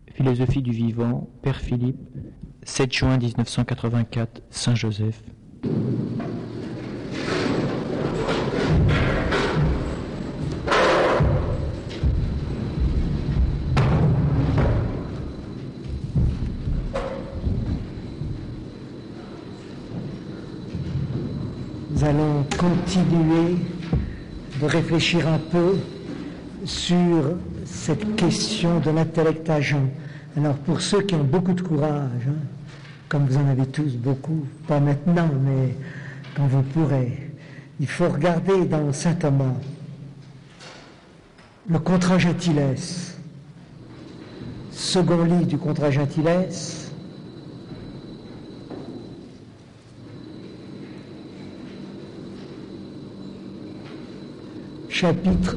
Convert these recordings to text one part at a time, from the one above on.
Philosophie du vivant, Père Philippe, 7 juin 1984, Saint-Joseph. Nous allons continuer de réfléchir un peu sur cette question de l'intellect agent. Alors pour ceux qui ont beaucoup de courage, comme vous en avez tous beaucoup, pas maintenant, mais quand vous pourrez, il faut regarder dans saint Thomas le Contra Gentiles, second livre du Contra Gentiles, chapitre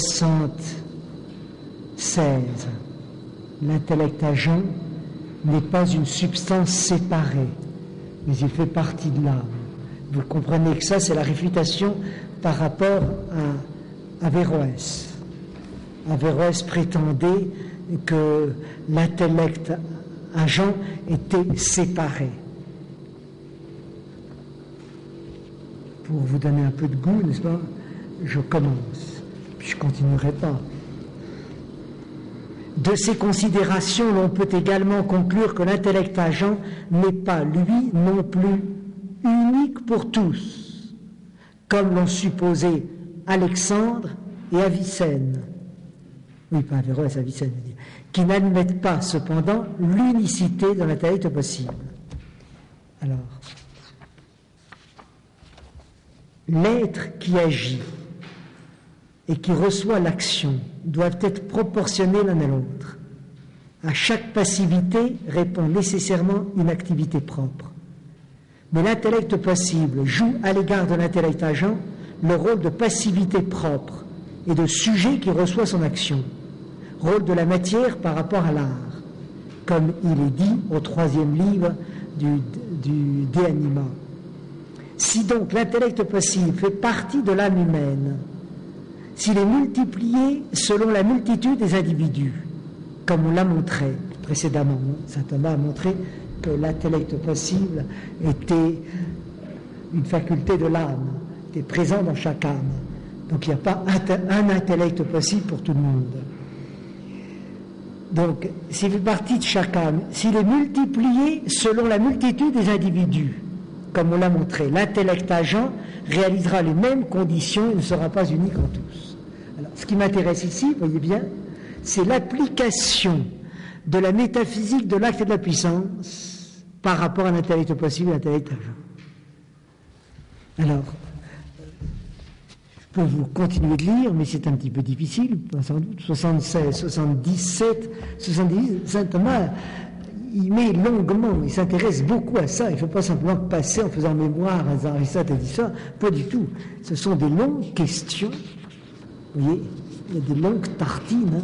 76. L'intellect agent n'est pas une substance séparée, mais il fait partie de l'âme. Vous comprenez que ça, c'est la réfutation par rapport à Averroès. Averroès prétendait que l'intellect agent était séparé. Pour vous donner un peu de goût, n'est-ce pas, je commence, puis je ne continuerai pas. De ces considérations, l'on peut également conclure que l'intellect agent n'est pas, lui, non plus unique pour tous, comme l'ont supposé Alexandre et Avicenne. Oui, pas Averroès, Avicenne, qui n'admettent pas, cependant, l'unicité de l'intellect possible. Alors, l'être qui agit et qui reçoit l'action doivent être proportionnés l'un à l'autre. À chaque passivité répond nécessairement une activité propre. Mais l'intellect possible joue à l'égard de l'intellect agent le rôle de passivité propre et de sujet qui reçoit son action, rôle de la matière par rapport à l'art, comme il est dit au 3e livre du De Anima. Si donc l'intellect possible fait partie de l'âme humaine, s'il est multiplié selon la multitude des individus, comme on l'a montré précédemment, saint Thomas a montré que l'intellect possible était une faculté de l'âme, était présent dans chaque âme. Donc il n'y a pas un intellect possible pour tout le monde. Donc s'il fait partie de chaque âme, s'il est multiplié selon la multitude des individus, comme on l'a montré, l'intellect agent réalisera les mêmes conditions et ne sera pas unique en tous. Alors, ce qui m'intéresse ici, vous voyez bien, c'est l'application de la métaphysique de l'acte et de la puissance par rapport à l'intellect possible et l'intellect agent. Alors, je peux vous continuer de lire, mais c'est un petit peu difficile, sans doute. 76, 77, 70, saint Thomas, il met longuement, il s'intéresse beaucoup à ça. Il ne faut pas simplement passer en faisant mémoire, Aristote a dit ça, pas du tout. Ce sont des longues questions, vous voyez, il y a des longues tartines,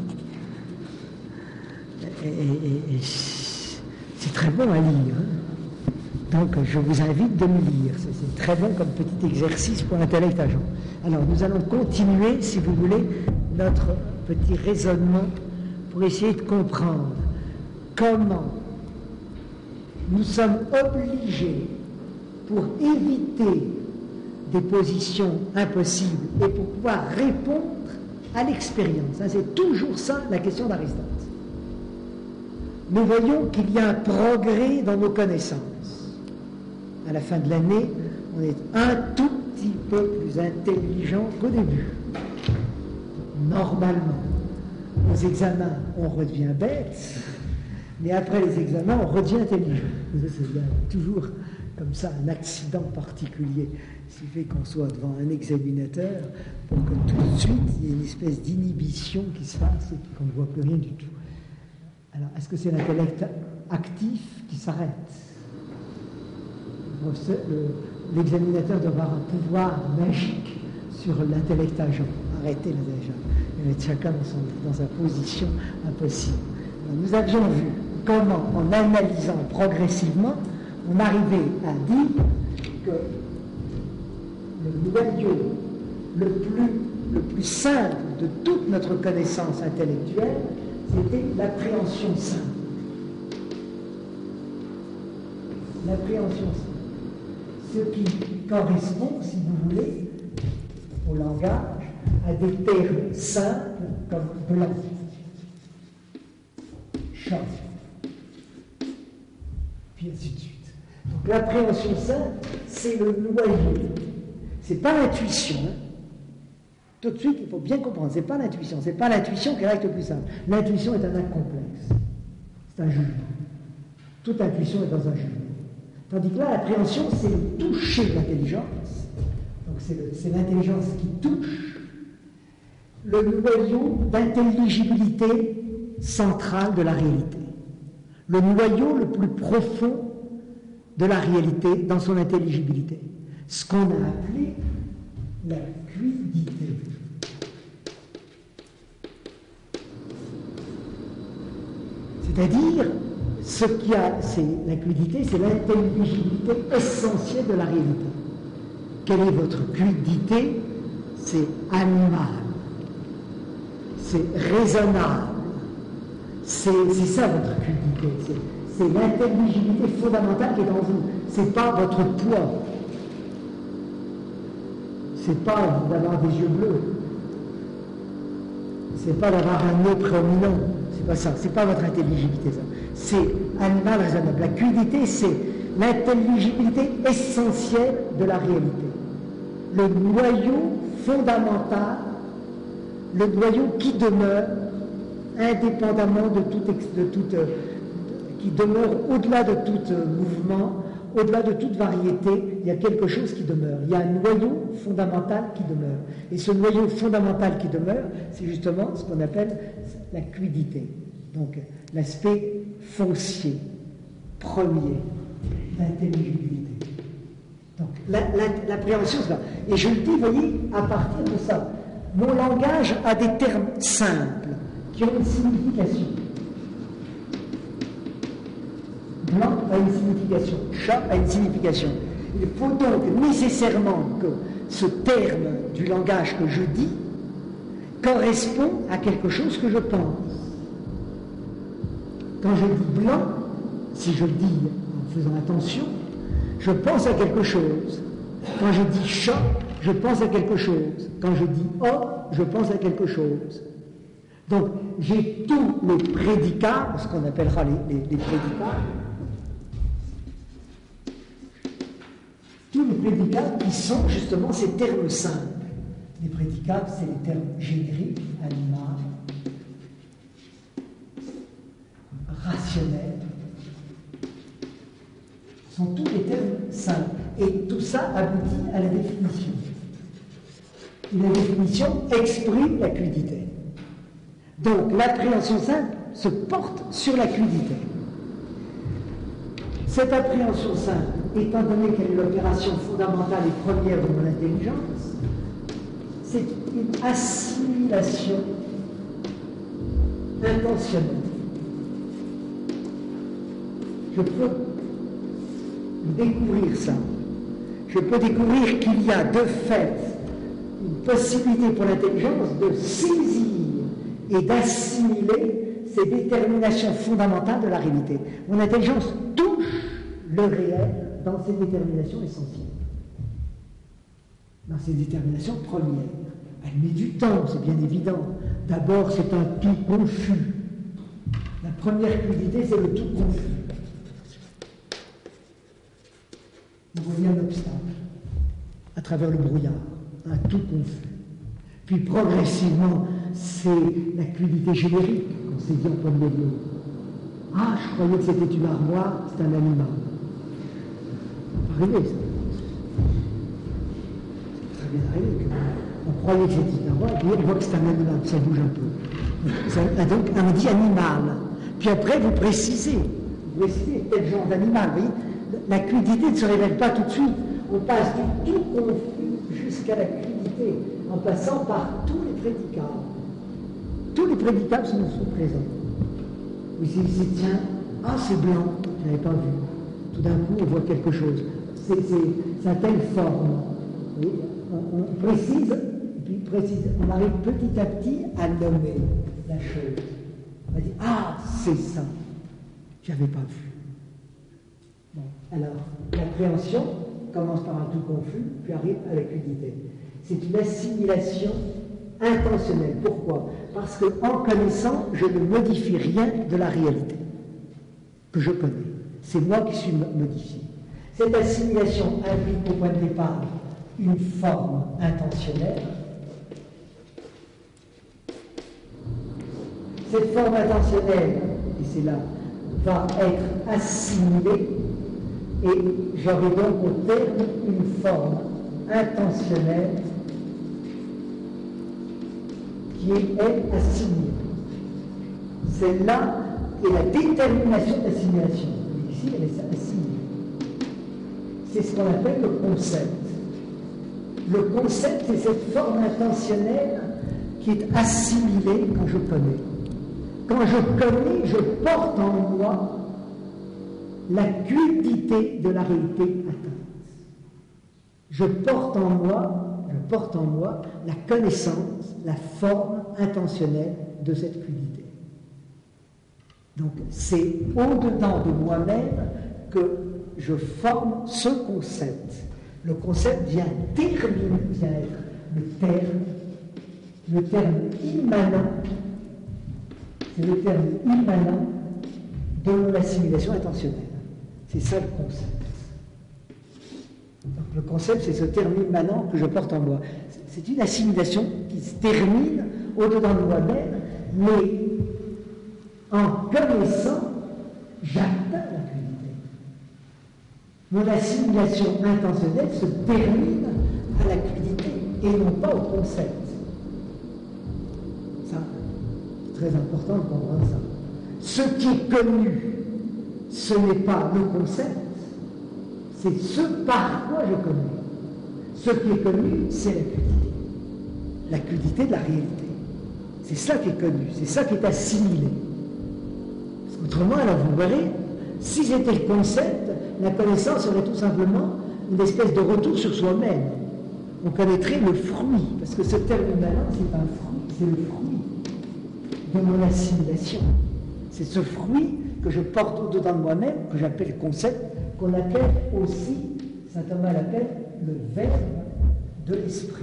et c'est très bon à lire. Donc je vous invite de le lire, c'est très bon comme petit exercice pour l'intellect agent. Alors nous allons continuer, si vous voulez, notre petit raisonnement pour essayer de comprendre comment nous sommes obligés, pour éviter des positions impossibles et pour pouvoir répondre à l'expérience. C'est toujours ça la question d'Aristote. Nous voyons qu'il y a un progrès dans nos connaissances. À la fin de l'année, on est un tout petit peu plus intelligent qu'au début. Normalement, aux examens, on redevient bête. Mais après les examens, on redevient intelligent. C'est toujours comme ça un accident particulier. Ce qui fait qu'on soit devant un examinateur pour que tout de suite, il y ait une espèce d'inhibition qui se fasse et qu'on ne voit plus rien du tout. Alors, est-ce que c'est l'intellect actif qui s'arrête? L'examinateur doit avoir un pouvoir magique sur l'intellect agent. Arrêtez l'intellect agent. Et mettre chacun dans sa position impossible. Alors, nous avions vu comment, en analysant progressivement, on arrivait à dire que le noyau le plus simple de toute notre connaissance intellectuelle c'était l'appréhension simple. L'appréhension simple. Ce qui correspond, si vous voulez, au langage, à des termes simples comme blanc, chat, puis ainsi de suite. Donc l'appréhension simple, c'est le noyau. C'est pas l'intuition. Hein. Tout de suite, il faut bien comprendre, c'est pas l'intuition. C'est pas l'intuition qui est l'acte le plus simple. L'intuition est un acte complexe. C'est un jugement. Toute intuition est dans un jugement. Tandis que là, l'appréhension, c'est le toucher de l'intelligence. Donc c'est l'intelligence qui touche le noyau d'intelligibilité centrale de la réalité. Le noyau le plus profond de la réalité dans son intelligibilité. Ce qu'on a appelé la fluidité. C'est-à-dire, ce qui a, c'est la fluidité, c'est l'intelligibilité essentielle de la réalité. Quelle est votre fluidité? C'est animal, c'est raisonnable, c'est ça votre fluidité. C'est l'intelligibilité fondamentale qui est en vous. C'est pas votre poids. C'est pas d'avoir des yeux bleus. C'est pas d'avoir un nez proéminent. C'est pas ça. C'est pas votre intelligibilité, ça. C'est animal raisonnable. La fluidité, c'est l'intelligibilité essentielle de la réalité. Le noyau fondamental, le noyau qui demeure indépendamment de toute qui demeure au-delà de tout mouvement, au-delà de toute variété, il y a quelque chose qui demeure. Il y a un noyau fondamental qui demeure. Et ce noyau fondamental qui demeure, c'est justement ce qu'on appelle la fluidité. Donc, l'aspect foncier, premier, l'intelligibilité. Donc, l'appréhension, c'est là. Et je le dis, vous voyez, à partir de ça, mon langage a des termes simples qui ont une signification. Blanc a une signification, chat a une signification. Il faut donc nécessairement que ce terme du langage que je dis correspond à quelque chose que je pense. Quand je dis blanc, si je le dis en faisant attention, je pense à quelque chose. Quand je dis chat, je pense à quelque chose. Quand je dis homme, je pense à quelque chose. Donc, j'ai tous les prédicats, ce qu'on appellera les prédicats, tous les prédicats qui sont justement ces termes simples. Les prédicats, c'est les termes génériques, animal, rationnel. Ce sont tous les termes simples. Et tout ça aboutit à la définition. Et la définition exprime la fluidité. Donc, l'appréhension simple se porte sur la fluidité. Cette appréhension simple, étant donné qu'elle est l'opération fondamentale et première de mon intelligence, c'est une assimilation intentionnelle. Je peux découvrir ça. Je peux découvrir qu'il y a de fait une possibilité pour l'intelligence de saisir et d'assimiler ces déterminations fondamentales de la réalité. Mon intelligence touche le réel dans ses déterminations essentielles, dans ses déterminations premières. Elle met du temps, c'est bien évident. D'abord, c'est un tout confus. La première fluidité, c'est le tout confus. Il voyez un obstacle à travers le brouillard, un tout confus. Puis progressivement, c'est la fluidité générique qu'on s'est dit en premier lieu. Ah, je croyais que c'était une armoire, c'est un animal. Arrivé, ça. C'est très bien arrivé. On croyait que c'était une armoire, puis on voit que c'est un animal, ça bouge un peu. Donc, on dit animal. Puis après, vous précisez quel genre d'animal. Vous voyez, la fluidité ne se révèle pas tout de suite. On passe du tout confus jusqu'à la fluidité, en passant par tous les prédicats. Tous les prédicats sont présents. Oui, c'est tiens, ah c'est blanc, je n'avais pas vu. Tout d'un coup, on voit quelque chose. Ça a telle forme. Oui, on précise, et puis on arrive petit à petit à nommer la chose. va dire ah, c'est ça, j'avais pas vu. Bon, alors, l'appréhension commence par un tout confus, puis arrive à la crudité. C'est une assimilation intentionnelle. Pourquoi? Parce qu'en connaissant, je ne modifie rien de la réalité que je connais. C'est moi qui suis modifié. Cette assimilation implique au point de départ une forme intentionnelle. Cette forme intentionnelle, et c'est là, va être assimilée, et j'aurai donc au terme une forme intentionnelle qui est assimilée. Celle-là est la détermination d'assimilation. Ici, elle est assimilée. C'est ce qu'on appelle le concept. Le concept, c'est cette forme intentionnelle qui est assimilée quand je connais. Quand je connais, je porte en moi la quidité de la réalité atteinte. Je porte en moi la connaissance, la forme intentionnelle de cette quidité. Donc c'est au-dedans de moi-même que je forme ce concept. Le concept vient être le terme immanent, c'est le terme immanent de mon assimilation intentionnelle. C'est ça le concept. Donc, le concept, c'est ce terme immanent que je porte en moi. C'est une assimilation qui se termine au-dedans de moi-même, mais en connaissant, j'atteins la quidité. Mon assimilation intentionnelle se termine à la quidité et non pas au concept. Ça, c'est très important de comprendre ça. Ce qui est connu, ce n'est pas le concept, c'est ce par quoi je connais. Ce qui est connu, c'est la quidité. La quidité de la réalité. C'est ça qui est connu, c'est ça qui est assimilé. Autrement, alors vous verrez, si c'était le concept, la connaissance serait tout simplement une espèce de retour sur soi-même. On connaîtrait le fruit, parce que ce terme immanent, c'est un fruit, c'est le fruit de mon assimilation. C'est ce fruit que je porte au-dedans de moi-même, que j'appelle concept, qu'on appelle aussi, saint Thomas l'appelle, le verbe de l'esprit.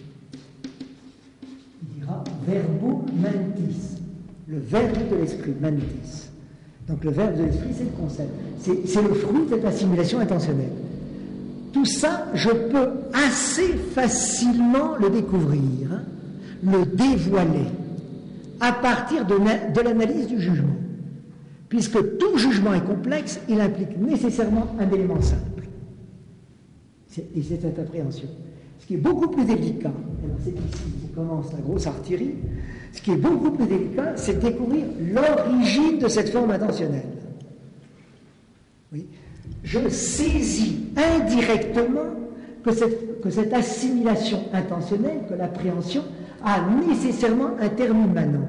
Il dira verbum mentis, le verbe de l'esprit, mentis. Donc le verbe de l'esprit, c'est le concept. C'est le fruit de cette assimilation intentionnelle. Tout ça, je peux assez facilement le découvrir, hein, le dévoiler, à partir de l'analyse du jugement. Puisque tout jugement est complexe, il implique nécessairement un élément simple. Et c'est cette appréhension. Ce qui est beaucoup plus délicat, c'est ici où commence la grosse artillerie, ce qui est beaucoup plus délicat, c'est de découvrir l'origine de cette forme intentionnelle. Oui. Je saisis indirectement que cette assimilation intentionnelle, que l'appréhension, a nécessairement un terme immanent.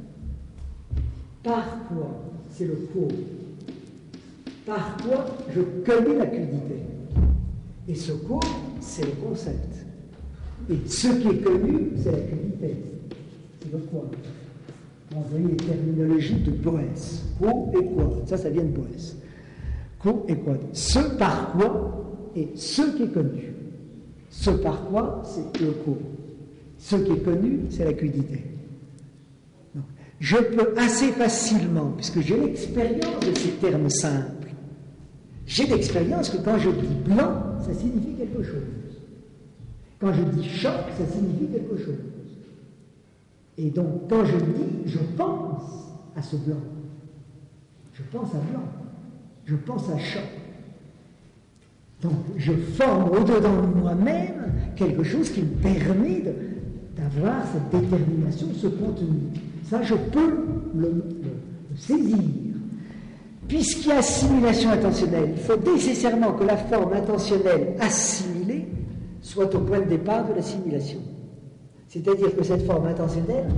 Par quoi? C'est le cause. Par quoi je connais la quidité. Et ce cause, c'est le concept. Et ce qui est connu, c'est la quidité. C'est le quoi. Vous voyez les terminologies de Boès. Quoi et quoi. Ça vient de Boès. Quoi et quoi. Ce par quoi et ce qui est connu. Ce par quoi, c'est le quoi. Ce qui est connu, c'est la quidité. Donc, je peux assez facilement, puisque j'ai l'expérience de ces termes simples, j'ai l'expérience que quand je dis blanc, ça signifie quelque chose. Quand je dis choc, ça signifie quelque chose. Et donc, quand je dis, je pense à ce blanc. Je pense à blanc. Je pense à choc. Donc, je forme au-dedans de moi-même quelque chose qui me permet d'avoir cette détermination, ce contenu. Ça, je peux le saisir. Puisqu'il y a assimilation intentionnelle, il faut nécessairement que la forme intentionnelle assimilée soit au point de départ de l'assimilation. C'est-à-dire que cette forme intentionnelle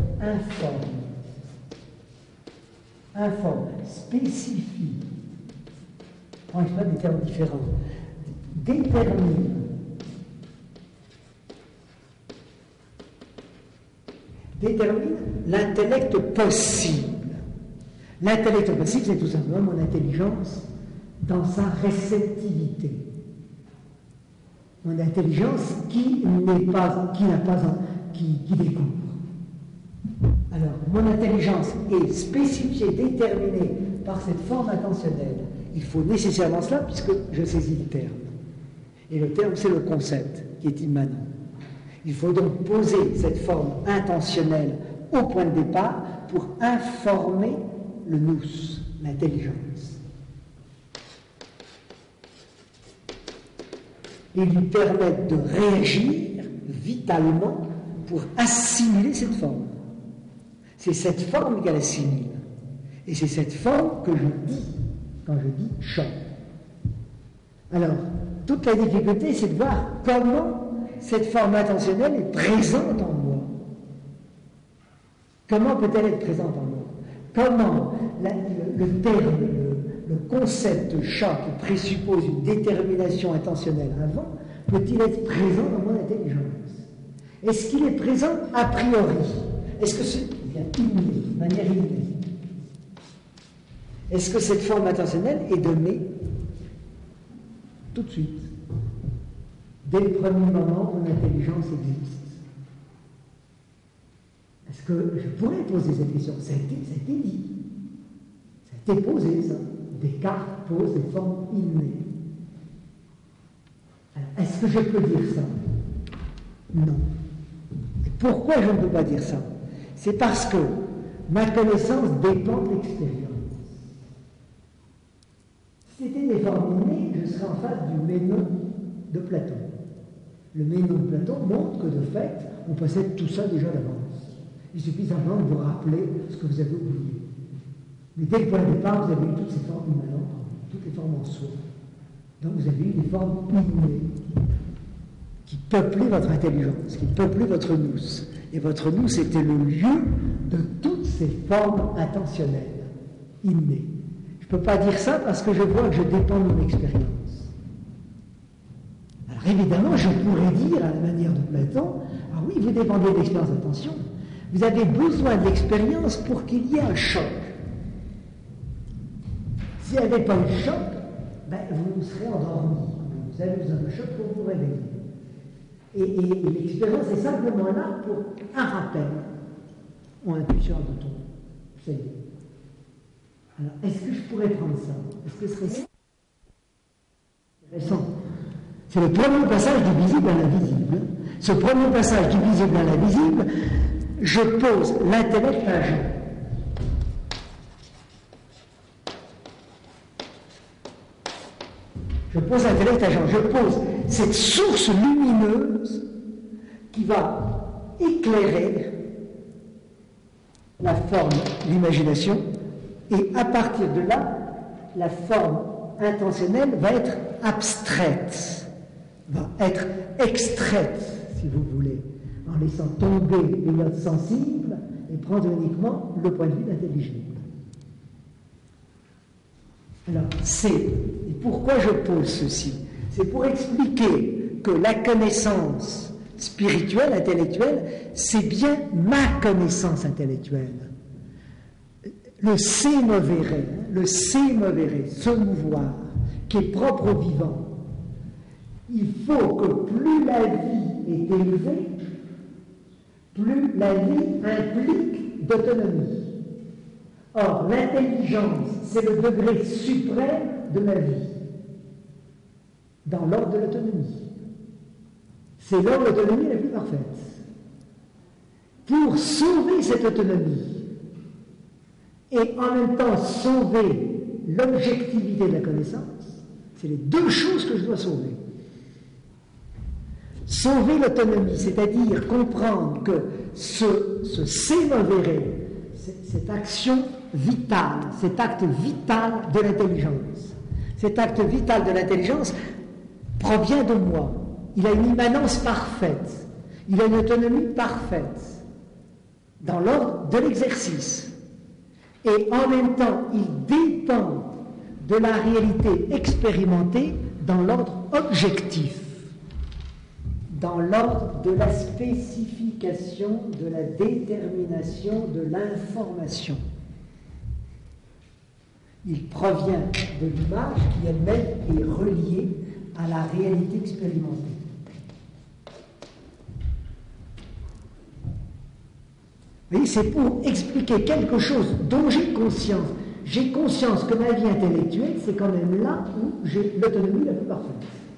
informe, spécifie, prends pas des termes différents, détermine l'intellect possible. L'intellectuel passive, c'est tout simplement mon intelligence dans sa réceptivité. Mon intelligence qui découvre. Alors, mon intelligence est spécifiée, déterminée par cette forme intentionnelle. Il faut nécessairement cela puisque je saisis le terme. Et le terme, c'est le concept qui est immanent. Il faut donc poser cette forme intentionnelle au point de départ pour informer le nous, l'intelligence. Et lui permettre de réagir vitalement pour assimiler cette forme. C'est cette forme qu'elle assimile. Et c'est cette forme que je dis quand je dis chant. Alors, toute la difficulté, c'est de voir comment cette forme intentionnelle est présente en moi. Comment peut-elle être présente en moi? Comment le terme, le concept de chant qui présuppose une détermination intentionnelle avant, peut-il être présent dans mon intelligence? Est-ce qu'il est présent a priori? Est-ce que c'est bien inné, de manière innée? Est-ce que cette forme intentionnelle est donnée tout de suite, dès le premier moment où mon intelligence existe? Est-ce que je pourrais poser cette question? Ça a été dit. Ça a été posé, ça. Descartes pose des formes innées. Alors, est-ce que je peux dire ça? Non. Et pourquoi je ne peux pas dire ça? C'est parce que ma connaissance dépend de l'expérience. Si c'était des formes innées, je serais en face du Ménon de Platon. Le Ménon de Platon montre que de fait, on possède tout ça déjà d'avance. Il suffit simplement de vous rappeler ce que vous avez oublié. Mais dès le point de départ, vous avez eu toutes ces formes immanentes, toutes les formes en soi. Donc vous avez eu des formes innées qui peuplaient votre intelligence, qui peuplaient votre nous. Et votre nous était le lieu de toutes ces formes intentionnelles, innées. Je ne peux pas dire ça parce que je vois que je dépends de mon expérience. Alors évidemment, je pourrais dire à la manière de Platon, ah oui, vous dépendez de l'expérience, attention. Vous avez besoin de l'expérience pour qu'il y ait un choc. S'il n'y avait pas eu de choc, vous serez endormi. Vous avez besoin de choc pour vous réveiller. Et l'expérience est simplement là pour un rappel ou impulsion à bouton. Ça y est. Alors, est-ce que je pourrais prendre ça? Est-ce que ce serait intéressant? C'est le premier passage du visible à l'invisible. Ce premier passage du visible à l'invisible, je pose l'intellect agent. Je pose l'intellect agent. Je pose cette source lumineuse qui va éclairer la forme, l'imagination, et à partir de là, la forme intentionnelle va être abstraite, va être extraite, si vous voulez, en laissant tomber les notes sensibles et prendre uniquement le point de vue intelligible. Alors, et pourquoi je pose ceci? C'est pour expliquer que la connaissance spirituelle, intellectuelle, c'est bien ma connaissance intellectuelle. Le se movere, se mouvoir, qui est propre au vivant. Il faut que plus la vie est élevée, plus la vie implique d'autonomie. Or, l'intelligence, c'est le degré suprême de la vie, dans l'ordre de l'autonomie. C'est l'ordre de l'autonomie la plus parfaite. Pour sauver cette autonomie, et en même temps sauver l'objectivité de la connaissance, c'est les deux choses que je dois sauver. Sauver l'autonomie, c'est-à-dire comprendre que ce se-movere, cette action vitale, cet acte vital de l'intelligence, cet acte vital de l'intelligence provient de moi. Il a une immanence parfaite, il a une autonomie parfaite, dans l'ordre de l'exercice. Et en même temps, il dépend de la réalité expérimentée dans l'ordre objectif, dans l'ordre de la spécification, de la détermination, de l'information. Il provient de l'image qui elle-même est reliée à la réalité expérimentée. Vous voyez, c'est pour expliquer quelque chose dont j'ai conscience. J'ai conscience que ma vie intellectuelle, c'est quand même là où j'ai l'autonomie la plus parfaite.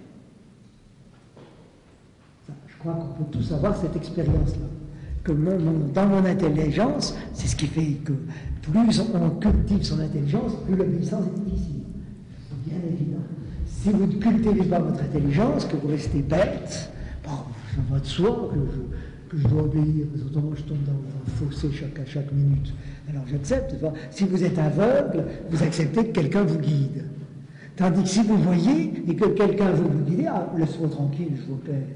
Je crois qu'on peut tous avoir cette expérience-là. Que dans mon intelligence, c'est ce qui fait que plus on cultive son intelligence, plus l'obéissance est difficile. C'est bien évident. Si vous ne cultivez pas votre intelligence, que vous restez bête, bon, ça va de soi que je dois obéir, parce que autrement je tombe dans un fossé à chaque minute. Alors j'accepte. Si vous êtes aveugle, vous acceptez que quelqu'un vous guide. Tandis que si vous voyez et que quelqu'un veut vous guider, ah, laisse-moi tranquille, je vous perds.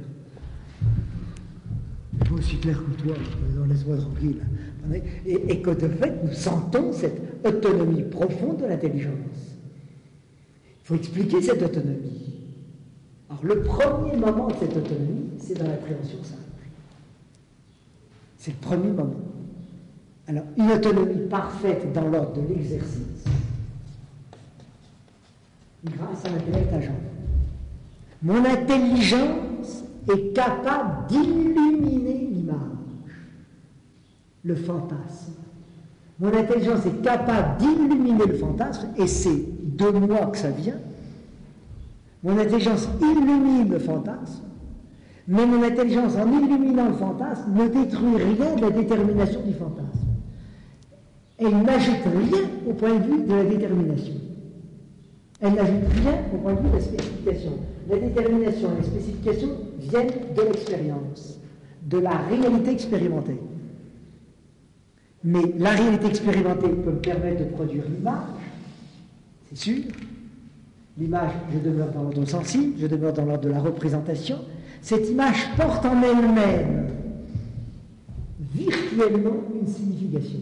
Je suis pas aussi clair que toi, laisse-moi tranquille. Et que de fait, nous sentons cette autonomie profonde de l'intelligence. Il faut expliquer cette autonomie. Alors, le premier moment de cette autonomie, c'est dans l'appréhension simple. C'est le premier moment. Alors, une autonomie parfaite dans l'ordre de l'exercice, grâce à l'intellect agent. Mon intelligence est capable d'illuminer l'image, le fantasme. Mon intelligence est capable d'illuminer le fantasme, et c'est de moi que ça vient. Mon intelligence illumine le fantasme, mais mon intelligence, en illuminant le fantasme, ne détruit rien de la détermination du fantasme. Elle n'ajoute rien au point de vue de la détermination. Elle n'ajoute rien au point de vue de la spécification. La détermination et la spécification viennent de l'expérience, de la réalité expérimentée. Mais la réalité expérimentée peut me permettre de produire l'image, c'est sûr. L'image, je demeure dans l'ordre sensible, je demeure dans l'ordre de la représentation. Cette image porte en elle-même, virtuellement, une signification.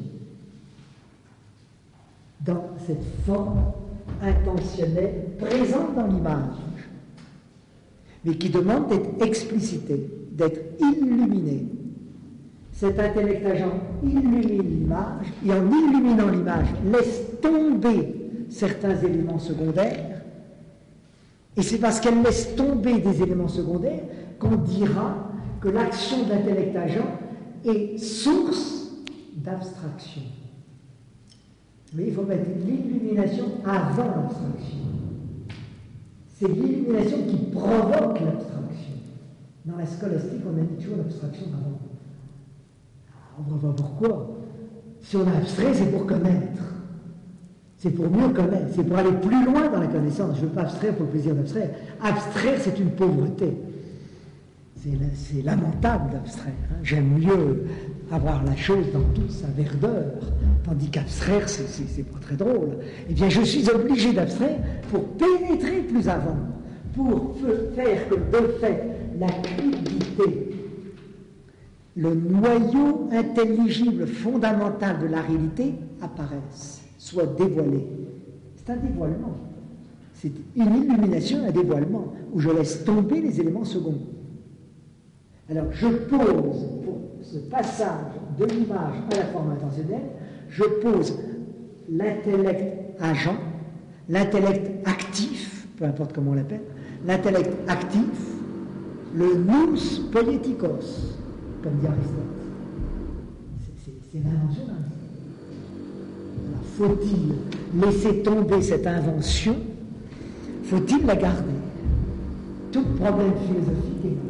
Dans cette forme intentionnelle présente dans l'image, mais qui demande d'être explicitée, d'être illuminée. Cet intellect agent illumine l'image, et en illuminant l'image, laisse tomber certains éléments secondaires, et c'est parce qu'elle laisse tomber des éléments secondaires qu'on dira que l'action d'intellect agent est source d'abstraction. Mais il faut mettre l'illumination avant l'abstraction. C'est l'illumination qui provoque l'abstraction. Dans la scolastique, on a mis toujours l'abstraction avant. On ne voit pas pourquoi. Si on a abstrait, c'est pour connaître. C'est pour mieux connaître. C'est pour aller plus loin dans la connaissance. Je ne veux pas abstraire pour le plaisir d'abstraire. Abstraire, c'est une pauvreté. C'est lamentable d'abstraire. Hein. J'aime mieux avoir la chose dans toute sa verdeur, tandis qu'abstraire, c'est pas très drôle. Eh bien, je suis obligé d'abstraire pour pénétrer plus avant, pour faire que, de fait, la fluidité, le noyau intelligible fondamental de la réalité apparaisse, soit dévoilé. C'est un dévoilement. C'est une illumination, un dévoilement, où je laisse tomber les éléments seconds. Alors, je pose, pour ce passage de l'image à la forme intentionnelle, je pose l'intellect agent, l'intellect actif, peu importe comment on l'appelle, l'intellect actif, le nous poietikos, comme dit Aristote. C'est l'invention d'Aristote. Alors, faut-il laisser tomber cette invention? Faut-il la garder? Tout problème philosophique est là.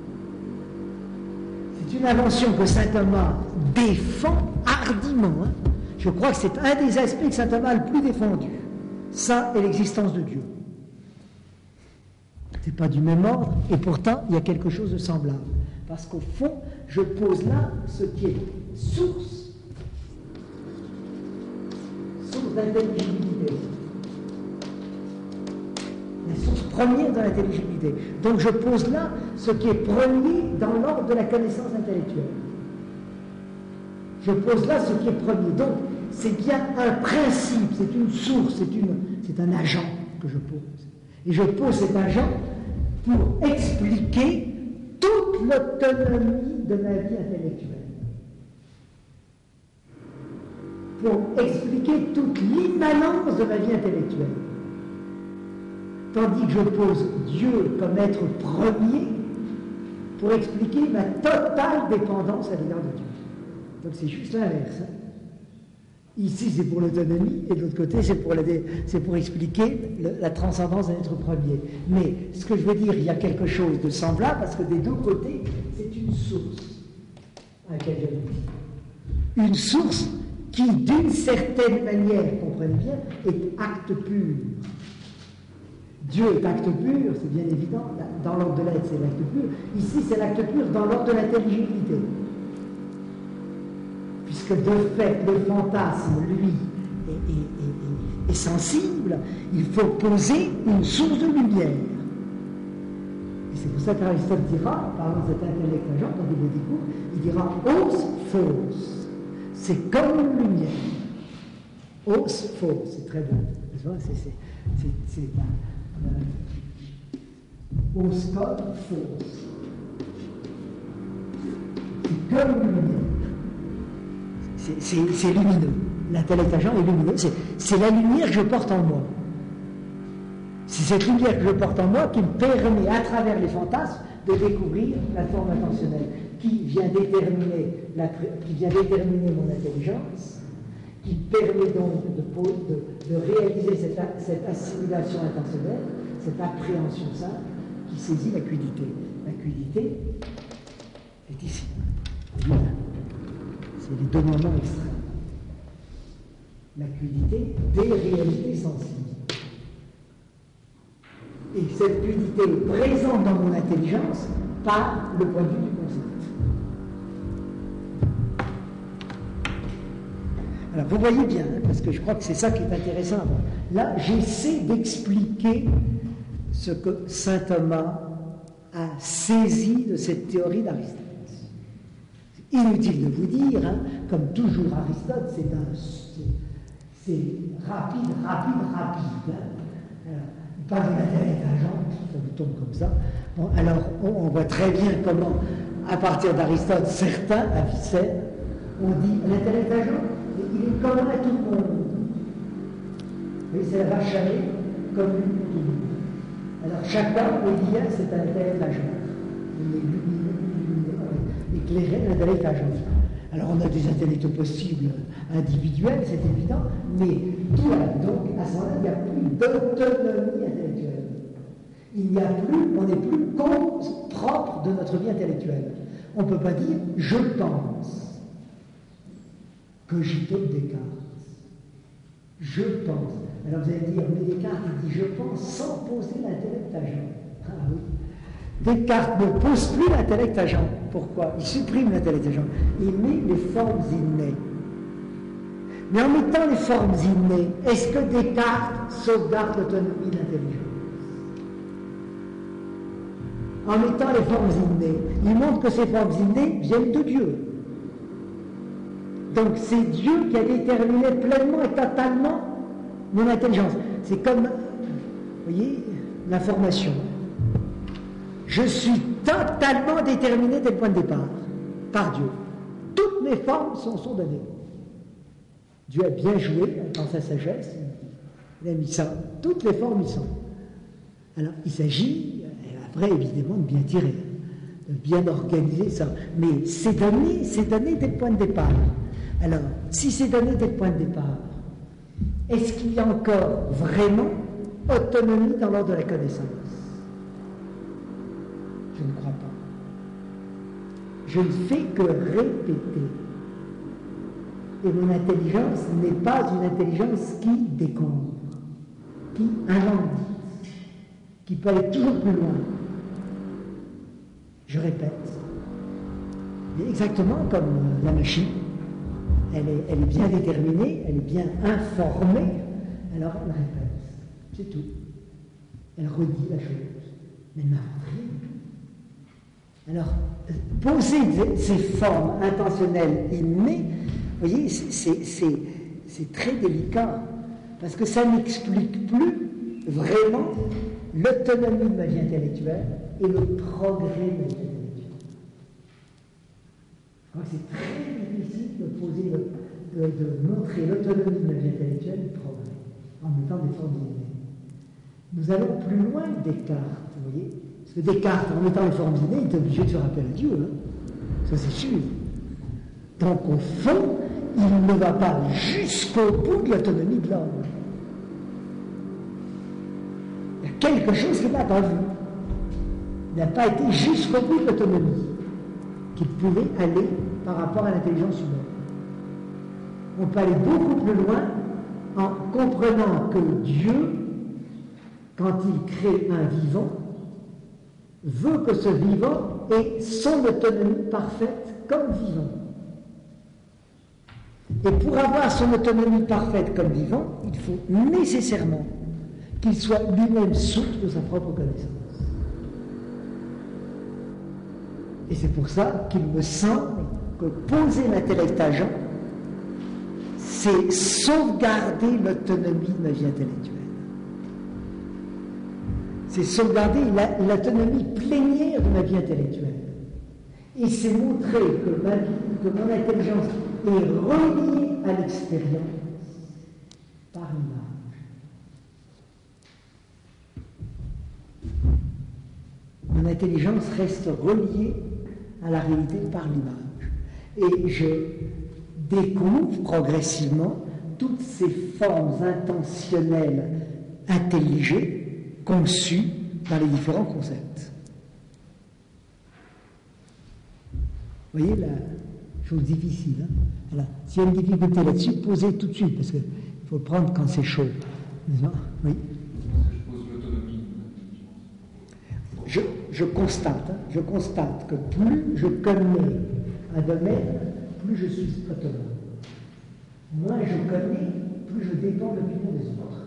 C'est une invention que saint Thomas défend hardiment. Hein. Je crois que c'est un des aspects que saint Thomas a le plus défendu. Ça et l'existence de Dieu. C'est pas du même ordre, et pourtant il y a quelque chose de semblable. Parce qu'au fond, je pose là ce qui est source d'intelligibilité. La source première de l'intelligibilité. Donc je pose là ce qui est premier dans l'ordre de la connaissance intellectuelle. Je pose là ce qui est premier. Donc c'est bien un principe, c'est une source, c'est un agent que je pose. Et je pose cet agent pour expliquer toute l'autonomie de ma vie intellectuelle. pour expliquer toute l'immanence de ma vie intellectuelle. Tandis que je pose Dieu comme être premier pour expliquer ma totale dépendance à l'égard de Dieu. Donc c'est juste l'inverse. Hein. Ici c'est pour l'autonomie et de l'autre côté c'est pour expliquer la transcendance d'un être premier. Mais ce que je veux dire, il y a quelque chose de semblable parce que des deux côtés c'est une source à laquelle je dis. Une source qui d'une certaine manière, comprenez bien, est acte pur. Dieu est acte pur, c'est bien évident, dans l'ordre de l'être c'est l'acte pur, ici c'est l'acte pur dans l'ordre de l'intelligibilité. Puisque de fait le fantasme, lui, est sensible, il faut poser une source de lumière. Et c'est pour ça qu'Aristote dira, parlant de cet intellect agent, dans le discours, il dira os fausse. C'est comme une lumière. Os fausse, c'est très beau. C'est os comme fausse. C'est comme une lumière. C'est lumineux. L'intellect agent est lumineux. C'est la lumière que je porte en moi. C'est cette lumière que je porte en moi qui me permet, à travers les fantasmes, de découvrir la forme intentionnelle qui vient déterminer mon intelligence, qui permet donc de réaliser cette assimilation intentionnelle, cette appréhension simple qui saisit l'acuité. L'acuité est ici. C'est les deux moments extrêmes. L'acuité des réalités sensibles. Et cette fluidité est présente dans mon intelligence par le point de vue du concept. Alors vous voyez bien, hein, parce que je crois que c'est ça qui est intéressant. Là, j'essaie d'expliquer ce que saint Thomas a saisi de cette théorie d'Aristote. C'est inutile de vous dire, hein, comme toujours Aristote, c'est rapide. Hein. Pas de l'intellect agent, ça vous tombe comme ça. Bon, alors, on voit très bien comment, à partir d'Aristote, certains, à Avicenne, ont dit l'intellect agent, il est commun à tout le monde. Mais c'est la vache à lait commune à tout le monde. Alors, chacun est lié à cet intellect agent. Il est éclairé l'intellect agent. Alors, on a des intellects possibles individuels, c'est évident, mais donc, à ce moment-là, il n'y a plus d'autonomie intellectuelle. On n'est plus cause propre de notre vie intellectuelle. On ne peut pas dire « je pense », cogito de Descartes. Je pense. Alors vous allez dire, mais Descartes, il dit « je pense » sans poser l'intellect agent. Ah oui. Descartes ne pose plus l'intellect agent. Pourquoi? Il supprime l'intellect agent. Il met les formes innées. Mais en mettant les formes innées, est-ce que Descartes sauvegarde l'autonomie de l'intelligence? En mettant les formes innées, il montre que ces formes innées viennent de Dieu. Donc c'est Dieu qui a déterminé pleinement et totalement mon intelligence. C'est comme, vous voyez, l'information. Je suis totalement déterminé dès le point de départ, par Dieu. Toutes mes formes sont données. Dieu a bien joué dans sa sagesse, il a mis ça, toutes les formes y sont. Alors, il s'agit, après, évidemment, de bien tirer, de bien organiser ça. Mais c'est donné dès le point de départ. Alors, si c'est donné dès le point de départ, est-ce qu'il y a encore vraiment autonomie dans l'ordre de la connaissance? Je ne crois pas. Je ne fais que répéter. Et mon intelligence n'est pas une intelligence qui découvre, qui invente, qui peut aller toujours plus loin. Je répète. Mais exactement comme la machine, elle est bien déterminée, elle est bien informée, alors elle répète. C'est tout. Elle redit la chose. Mais elle n'invente rien. Alors, poser ces formes intentionnelles innées, vous voyez, c'est très délicat, parce que ça n'explique plus vraiment l'autonomie de ma vie intellectuelle et le progrès de ma vie intellectuelle. Je crois que c'est très difficile de poser de montrer l'autonomie de la vie intellectuelle du progrès, en mettant des formes innées. Nous allons plus loin que Descartes, vous voyez. Parce que Descartes, en mettant les formes innées, il est obligé de faire appel à Dieu, hein. Ça c'est sûr. Donc au fond, il ne va pas jusqu'au bout de l'autonomie de l'homme. Il y a quelque chose qu'il n'a pas vu. Il n'a pas été jusqu'au bout de l'autonomie qu'il pouvait aller par rapport à l'intelligence humaine. On peut aller beaucoup plus loin en comprenant que Dieu, quand il crée un vivant, veut que ce vivant ait son autonomie parfaite comme vivant. Et pour avoir son autonomie parfaite comme vivant, il faut nécessairement qu'il soit lui-même souple de sa propre connaissance. Et c'est pour ça qu'il me semble que poser l'intellect agent, c'est sauvegarder l'autonomie de ma vie intellectuelle. C'est sauvegarder l'autonomie plénière de ma vie intellectuelle. Et c'est montrer que mon intelligence est reliée à l'expérience par l'image. Mon intelligence reste reliée à la réalité par l'image. Et je découvre progressivement toutes ces formes intentionnelles intelligées, conçues dans les différents concepts. Vous voyez la chose difficile, hein? Alors, s'il y a une difficulté là-dessus, posez tout de suite, parce qu'il faut le prendre quand c'est chaud. Oui. Je constate que plus je connais un domaine, plus je suis autonome. Moins je connais, plus je dépends de l'opinion des autres.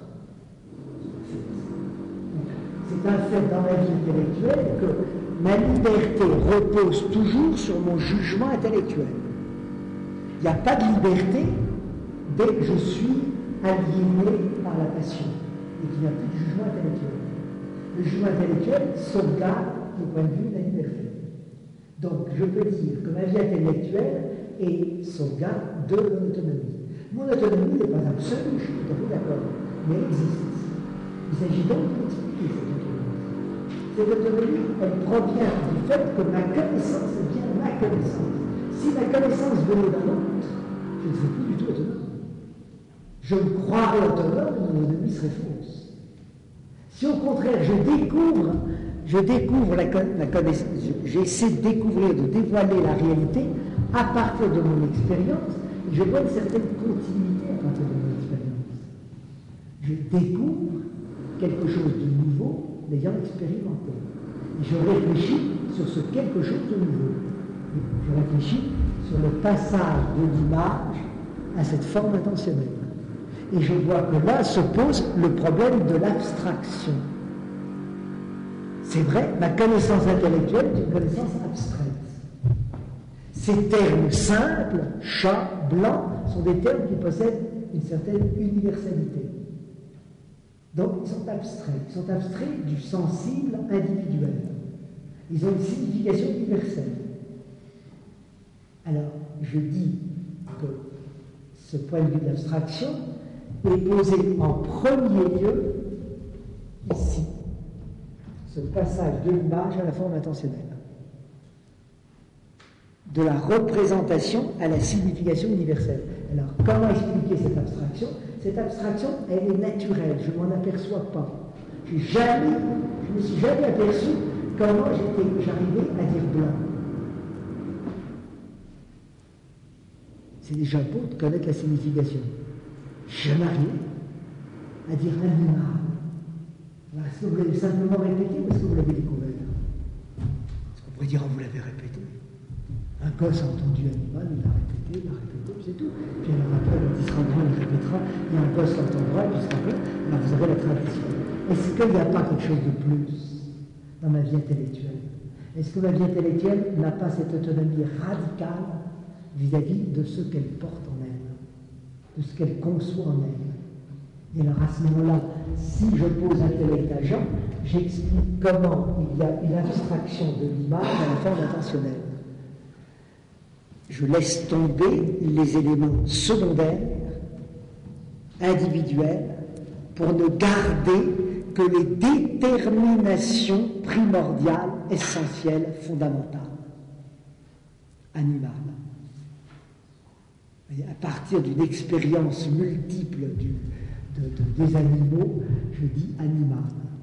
C'est un fait dans ma vie intellectuelle que ma liberté repose toujours sur mon jugement intellectuel. Il n'y a pas de liberté dès que je suis aliéné par la passion et qu'il n'y a plus de jugement intellectuel. Le jugement intellectuel sauvegarde le point de vue de la liberté. Donc, je peux dire que ma vie intellectuelle est sauvegarde de mon autonomie. Mon autonomie n'est pas absolue, je suis tout à fait d'accord, mais elle existe. Il s'agit donc d'expliquer cette autonomie. Cette autonomie, elle provient du fait que ma connaissance est bien ma connaissance. Si ma connaissance venait d'un autre, je ne serais plus du tout autonome. Je me croirais autonome, mon autonomie serait fausse. Si au contraire je découvre la connaissance, j'essaie de découvrir, de dévoiler la réalité à partir de mon expérience, je vois une certaine continuité à partir de mon expérience. Je découvre quelque chose de nouveau l'ayant expérimenté. Et je réfléchis sur ce quelque chose de nouveau. Je réfléchis sur le passage de l'image à cette forme intentionnelle. Et je vois que là se pose le problème de l'abstraction. C'est vrai, ma connaissance intellectuelle est une connaissance abstraite. Ces termes simples, chat, blanc, sont des termes qui possèdent une certaine universalité. Donc ils sont abstraits. Ils sont abstraits du sensible individuel. Ils ont une signification universelle. Alors, je dis que ce point de vue d'abstraction est posé en premier lieu ici, ce passage de l'image à la forme intentionnelle, de la représentation à la signification universelle. Alors, comment expliquer cette abstraction? Cette abstraction, elle est naturelle, je ne m'en aperçois pas. Je ne me suis jamais aperçu comment j'arrivais à dire blanc. C'est déjà beau de connaître la signification. Je n'arrive à dire animal. Alors, est-ce que vous l'avez simplement répété ou est-ce que vous l'avez découvert? Est-ce qu'on pourrait dire, oh, vous l'avez répété? Un gosse a entendu animal, il l'a répété, puis c'est tout. Puis alors après, il sera grand, il répétera, et un gosse l'entendra, et puis il sera prêt. Alors vous aurez la tradition. Est-ce qu'il n'y a pas quelque chose de plus dans ma vie intellectuelle? Est-ce que ma vie intellectuelle n'a pas cette autonomie radicale vis-à-vis de ce qu'elle porte en elle, de ce qu'elle conçoit en elle? Et alors à ce moment-là, si je pose intellect agent, j'explique comment il y a une abstraction de l'image à la forme intentionnelle. Je laisse tomber les éléments secondaires, individuels, pour ne garder que les déterminations primordiales, essentielles, fondamentales, animales. Et à partir d'une expérience multiple des animaux, je dis animal.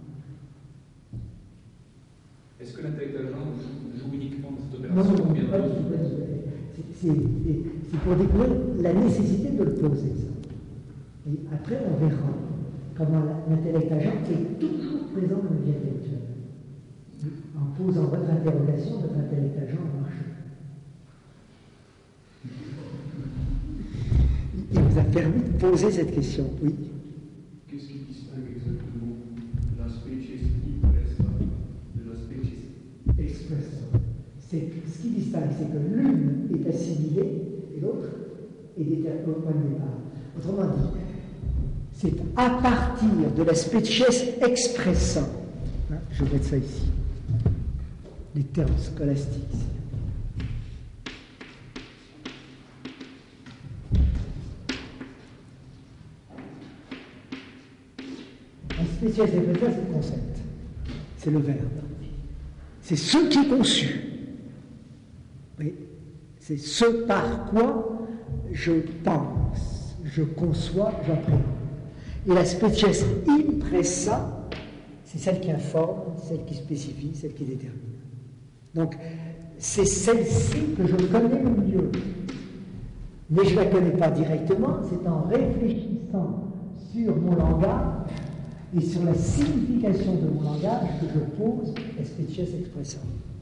Est-ce que l'intellectuel joue uniquement dans cette opération? Non, pas du tout. C'est pour découvrir la nécessité de le poser. Et après, on verra comment l'intellect agent est toujours présent dans la vie intellectuelle. En posant votre interrogation, votre intellect agent marche. Il vous a permis de poser cette question, oui. Qu'est-ce qui distingue exactement la species impressa de la species expressa? Ce qui distingue, c'est que l'une est assimilée et l'autre est déterminée au point de départ. Autrement dit, c'est à partir de la species expressa, hein, je vais mettre ça ici, les termes scolastiques ici. La species expressa, c'est le concept, c'est le verbe, c'est ce qui est conçu. Oui, c'est ce par quoi je pense, je conçois, j'appréhende. Et la species impressa, c'est celle qui informe, celle qui spécifie, celle qui détermine. Donc, c'est celle-ci que je connais le mieux. Mais je ne la connais pas directement, c'est en réfléchissant sur mon langage et sur la signification de mon langage que je pose la species expressa.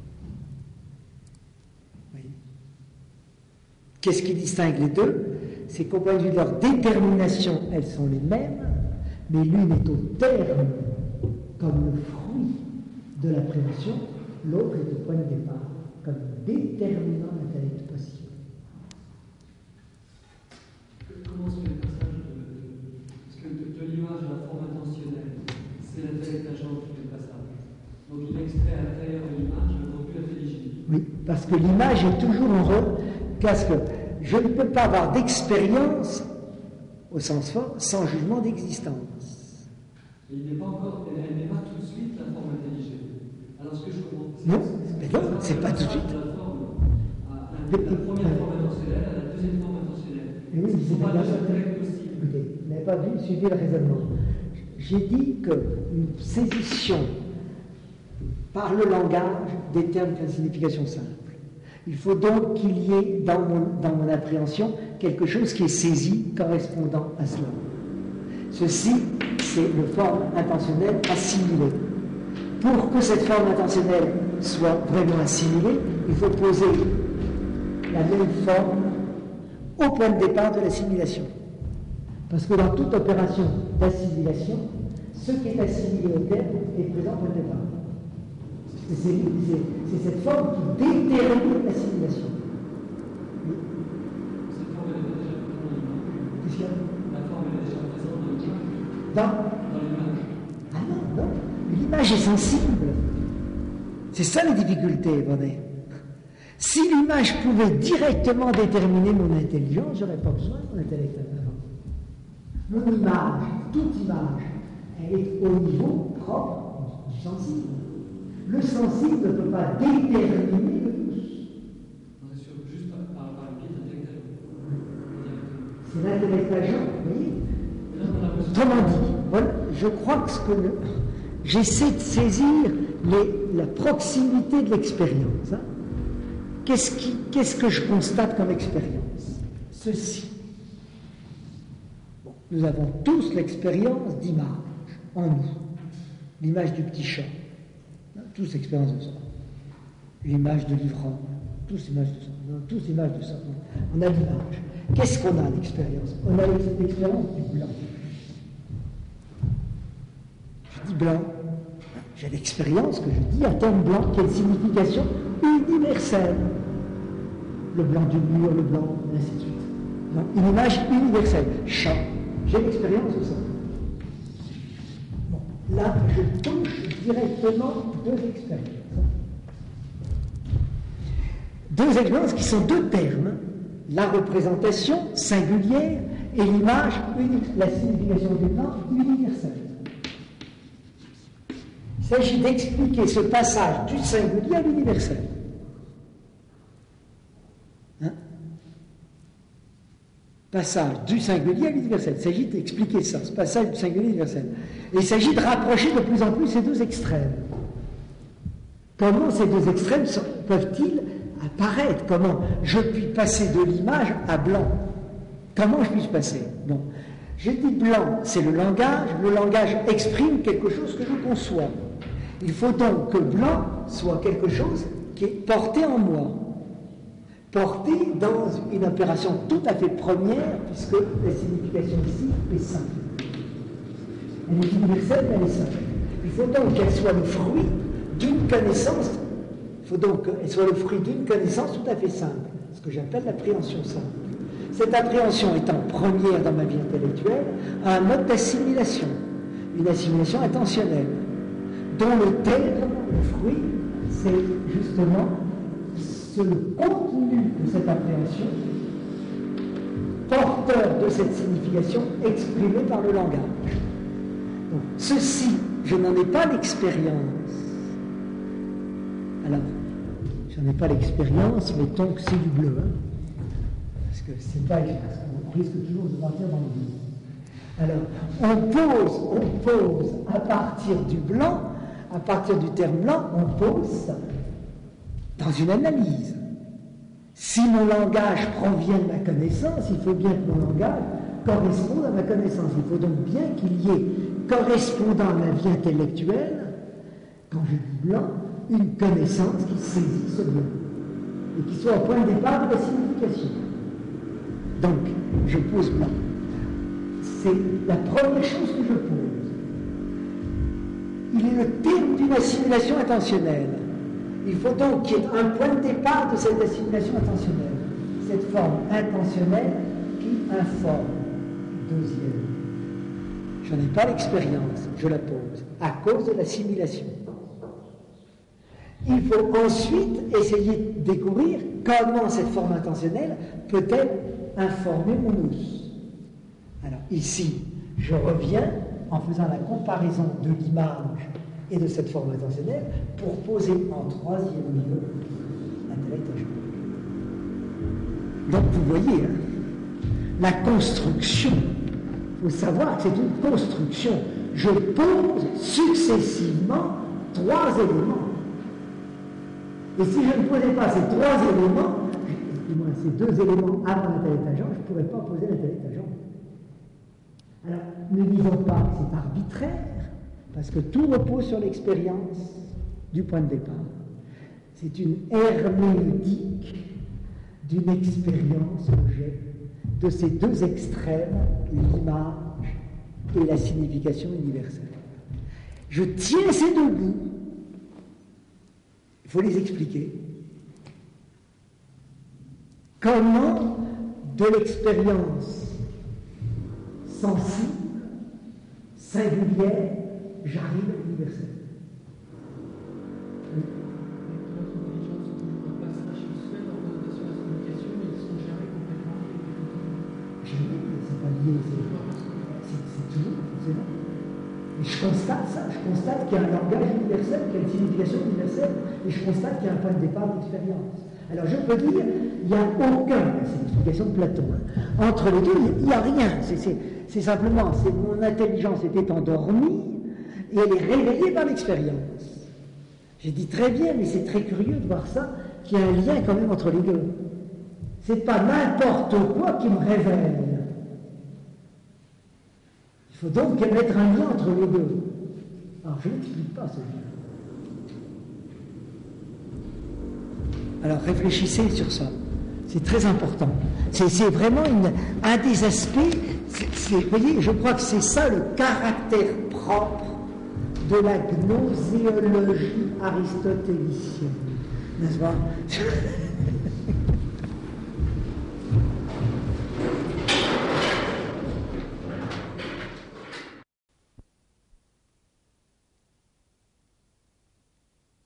Qu'est-ce qui distingue les deux? C'est qu'au point de vue de leur détermination, elles sont les mêmes, mais l'une est au terme, comme le fruit de l'appréhension, l'autre est au point de départ, comme déterminant l'intellect possible. Comment se fait le passage parce que de l'image à la forme intentionnelle, c'est l'intellect agent qui fait le passage. Donc il extrait à l'intérieur de l'image le rendu intelligible. Oui, parce que l'image est toujours en rôle. Parce que je ne peux pas avoir d'expérience, au sens fort, sans jugement d'existence. Il n'est pas encore, elle n'est pas tout de suite la forme intelligible. Alors ce que je comprends, c'est pas tout de suite. La première forme intentionnelle à la deuxième forme intentionnelle. Oui, c'est pas deux intellects possibles. Écoutez, vous n'avez pas vu, suivi le raisonnement. J'ai dit qu'une saisition par le langage des termes qui ont une signification simple. Il faut donc qu'il y ait dans mon appréhension quelque chose qui est saisi correspondant à cela. Ceci, c'est une forme intentionnelle assimilée. Pour que cette forme intentionnelle soit vraiment assimilée, il faut poser la même forme au point de départ de l'assimilation. Parce que dans toute opération d'assimilation, ce qui est assimilé au terme est présent au point de départ. C'est cette forme qui détermine l'assimilation. Oui. Cette forme est déjà présente Qu'est-ce qu'il y a? La forme est déjà présente dans l'image. Ah non, l'image est sensible. C'est ça la difficulté, Bonnet. Si l'image pouvait directement déterminer mon intelligence, je n'aurais pas besoin de mon intellect avant. Mon image, toute image, elle est au niveau propre du sensible. Le sensible ne peut pas déterminer le tous. On est sûr, juste par le biais de l'intellect. C'est l'intellect agent, vous voyez. Autrement dit, voilà, je crois que j'essaie de saisir la proximité de l'expérience. Hein. Qu'est-ce que je constate comme expérience? Ceci. Bon, nous avons tous l'expérience d'image en nous. L'image du petit chat. Tous expérience de ça. L'image de l'ivrogne, tous images de ça. Tous images de ça. On a l'image. Qu'est-ce qu'on a l'expérience? On a l'expérience du blanc. Je dis blanc. J'ai l'expérience que je dis à terme blanc, qui a une signification universelle. Le blanc du mur, le blanc, et ainsi de suite. Donc, une image universelle. Chat. J'ai l'expérience de ça. Là, je touche directement deux expériences. Deux expériences qui sont deux termes, la représentation singulière et l'image, la signification du blanc universelle. Il s'agit d'expliquer ce passage du singulier à l'universel. Hein? Passage du singulier à l'universel. Il s'agit d'expliquer ça, ce passage du singulier à l'universel. Et il s'agit de rapprocher de plus en plus ces deux extrêmes. Comment ces deux extrêmes peuvent-ils apparaître? Comment je puis passer de l'image à blanc? Comment je puis passer? Bon. J'ai dit blanc, c'est le langage exprime quelque chose que je conçois. Il faut donc que blanc soit quelque chose qui est porté en moi, porté dans une opération tout à fait première, puisque la signification ici est simple. Elle est universelle, mais elle est simple. Il faut donc qu'elle soit le fruit d'une connaissance, il faut donc qu'elle soit le fruit d'une connaissance tout à fait simple, ce que j'appelle l'appréhension simple. Cette appréhension étant première dans ma vie intellectuelle, a un mode d'assimilation, une assimilation intentionnelle, dont le terme, le fruit, c'est justement le contenu de cette appréhension, porteur de cette signification exprimée par le langage. Donc, ceci, je n'en ai pas l'expérience. Alors, je n'en ai pas l'expérience, mettons que c'est du bleu, hein, parce que c'est pas, parce qu'on risque toujours de partir dans le vide. Alors, on pose à partir du blanc, à partir du terme blanc, on pose ça dans une analyse. Si mon langage provient de ma connaissance, il faut bien que mon langage corresponde à ma connaissance. Il faut donc bien qu'il y ait, correspondant à ma vie intellectuelle, quand je dis blanc, une connaissance qui saisit ce blanc et qui soit au point de départ de la signification. Donc, je pose blanc. C'est la première chose que je pose. Il est le terme d'une assimilation intentionnelle. Il faut donc qu'il y ait un point de départ de cette assimilation intentionnelle. Cette forme intentionnelle qui informe. Deuxième. Je n'en ai pas l'expérience, je la pose, à cause de l'assimilation. Il faut ensuite essayer de découvrir comment cette forme intentionnelle peut-elle informer mon nous. Alors ici, je reviens en faisant la comparaison de l'image et de cette forme intentionnelle pour poser en troisième lieu l'intellect à jouer. Donc vous voyez, hein, la construction, il faut savoir que c'est une construction. Je pose successivement trois éléments. Et si je ne posais pas ces trois éléments, du moins ces deux éléments avant l'intellect agent, je ne pourrais pas poser l'intellect agent. Alors, ne disons pas que c'est arbitraire, parce que tout repose sur l'expérience du point de départ. C'est une herméneutique d'une expérience que j'ai de ces deux extrêmes, l'image et la signification universelle. Je tiens ces deux bouts, il faut les expliquer. Comment, de l'expérience sensible, singulière, j'arrive à l'universel. C'est toujours, c'est là. Et je constate ça, je constate qu'il y a un langage universel, qu'il y a une signification universelle, et je constate qu'il y a un point de départ d'expérience. Alors je peux dire, il n'y a aucun, c'est l'explication de Platon, hein, entre les deux, il n'y a rien, c'est simplement, c'est mon intelligence était endormie, et elle est réveillée par l'expérience. J'ai dit très bien, mais c'est très curieux de voir ça, qu'il y a un lien quand même entre les deux. C'est pas n'importe quoi qui me révèle. Il faut donc mettre un lien entre les deux. Alors je n'explique pas ce lien. Alors réfléchissez sur ça. C'est très important. C'est vraiment un des aspects. Vous voyez, je crois que c'est ça le caractère propre de la gnoséologie aristotélicienne. N'est-ce pas?